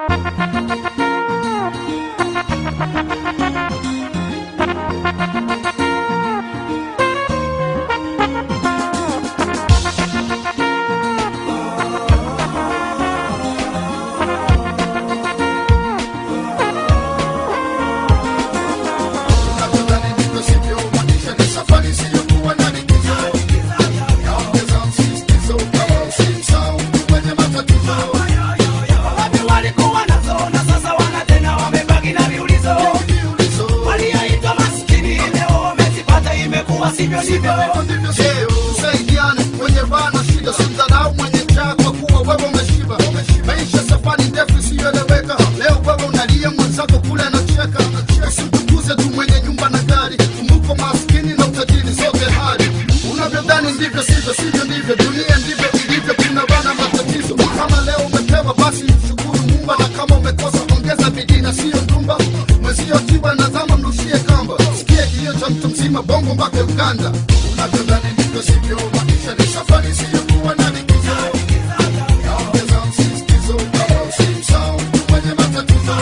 Tusaidiane kwenye bana shida, simdharau mwenye njaa kwa kuwa wewe umeshiba. Maisha safari ndefu isiyoeleweka, leo wewe unalia mwenzako kule anacheka. Usitukuze tu mwenye nyumba na gari, kumbuka maskini na utajiri sote hali. Unavyodhani ndivyo sivyo, sivyo ndivyo, dunia ndivyo ilivyo, kuna bana matatizo. Kama leo umepewa basi mshukuru Mungu, na kama umekosa ongeza bidii na sio ndumba. Mwezio tiba na zama mrushie kamba, sikia kilio cha mtu mzima Bongo mpaka Uganda. Unavyodhani ndivyo sivyo, maisha ni safari isiyokuwa na likizo. Yaongeza msisitizo kama usimsahau mwenye matatizo.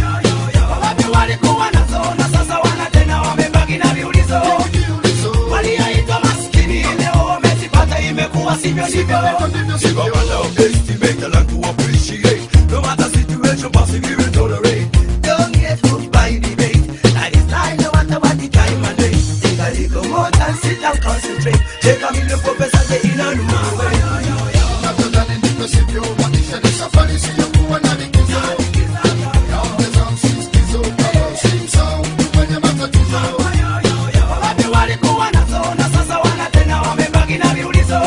Wapi walikuwa nazo na sasa wana tena wamebaki na viulizo. Walioitwa maskini leo wamezipata, imekuwa sivyo sivyo. Give up and now estimate and learn to appreciate. No matter situation, passive you will tolerate. Don't get hooked by debate. That is life, no matter what the time and day. Take a little more and sit and concentrate. Take a million professor, they in a new way. Unavyodhani ndivyo sivyo, maisha ni safari isiyokuwa na likizo. Yaongeza msisitizo kama usimsahau mwenye matatizo. Wapi walikuwa nazo na sasa wana tena wamebaki na viulizo.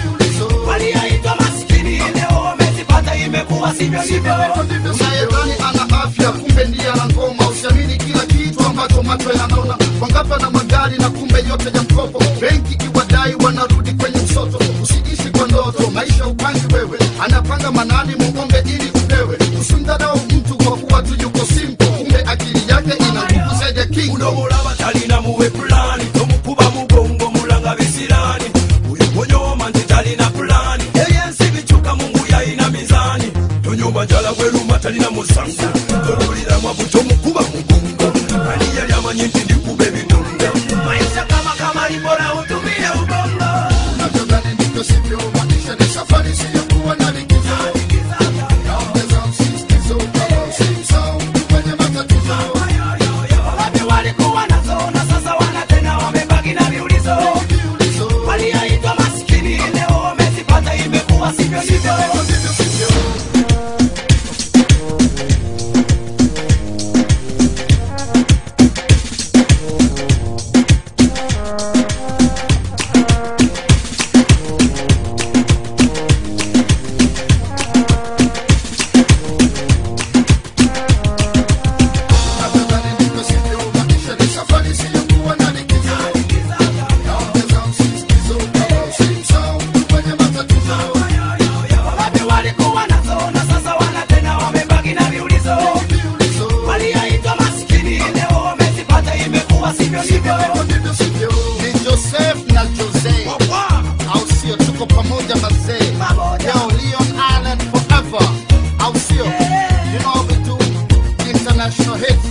Walioitwa maskini leo wamezipata, imekuwa sivyo sivyo. Unayedhani ana afya kumbe ndiye ana ngoma. Usiamini kila kitu ambacho macho yanaona. Wangapi na magari na kumbe yote ya mkopo. Benki iwadai wanarudi kwenye msoto. Usiishi kwa ndoto, maisha upangi wewe. Anapanga manani muombe ili upewe. Usimdharau mtu kwa kuwa tu yuko simple, kumbe akili yake ina nguvu zaidi ya king. Unomulaba talina muwe plani, tomukuba mugongo mulanga bisirani. Uyu monyoma nti talina plani, eyensi bichuka Mungu yaina mizani. Tonyoma jala weluma talina musango, tolulira mwabu tomukuba mugongo. Ani yali amanyi nti ndikube bitunde. Maisha kama libora utumie ubongo. Unavyodhani ndivyo sivyo, maisha ni safari isiyokuwa na likizo. Yaongeza msisitizo kama usimsahau mwenye matatizo. Wapi walikuwa nazo na sasa wana tena wamebaki na viulizo. Walioitwa maskini leo wamezipata, imekuwa sivyo sivyo. Unavyodhani ndivyo sivyo, maisha ni safari isiyokuwa na likizo. Yaongeza msisitizo kama usimsahau mwenye matatizo. Wapi walikuwa nazo na sasa wana tena wamebaki na viulizo. Walioitwa maskini leo wamezipata, imekuwa sivyo sivyo. Ni Joseph na Jose, au sio? Tuko pamoja mazee. Yo, Leon Island forever, au sio? You know we do international hits.